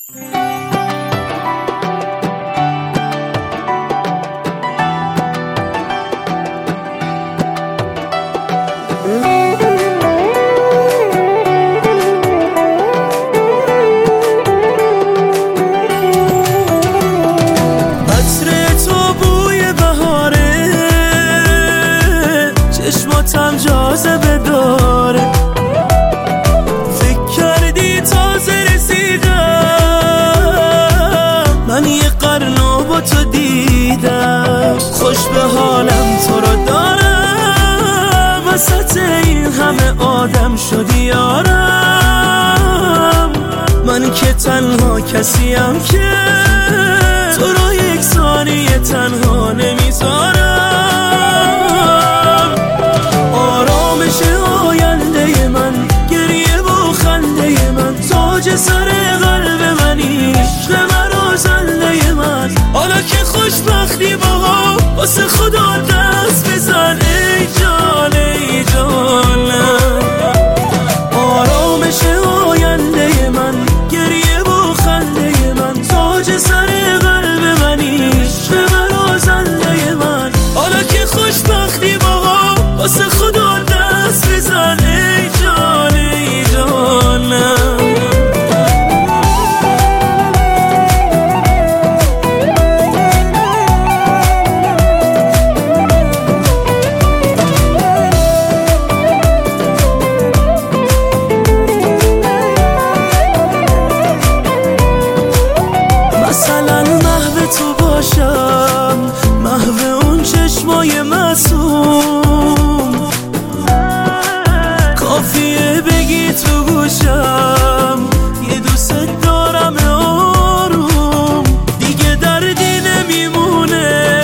چشماتم جاذبه داره، فکر کردی تازه رسیدم، من یه قرنو با تو دیدم، خوش به حالم تو رو دارم، وسط این همه آدم شدی یارم، من که تنها کسیم که تو رو یک ثانیه تنها نمیذارم. آرامش آینده من، گریه و خنده من، تاج سر قلب منی، عشق مرا زنده من، حالا که خوشبختی بابا واسه خدا دست بزن ای جان ای جانم. آرامش آینده من، گریه و خنده من، تاج سر قلب منی، عشق مرا زنده من، حالا که خوشبختی بابا واسه خدا دست بزن ای جان ای جانم. مثلا محو تو باشم، محو اون چشمای معصوم، کافیه بگی تو گوشم یه دوست دارم آروم، دیگه دردی نمیمونه،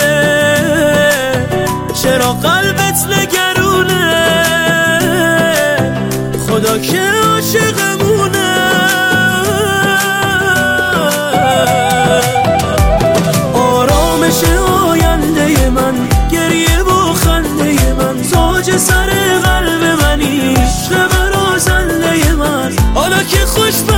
چرا قلبت نگرونه، خدا که عاشقمونه. آرامش آینده من، گریه و خنده من، تاج سر قلب منی، عشق مرا زنده من، حالا که خوش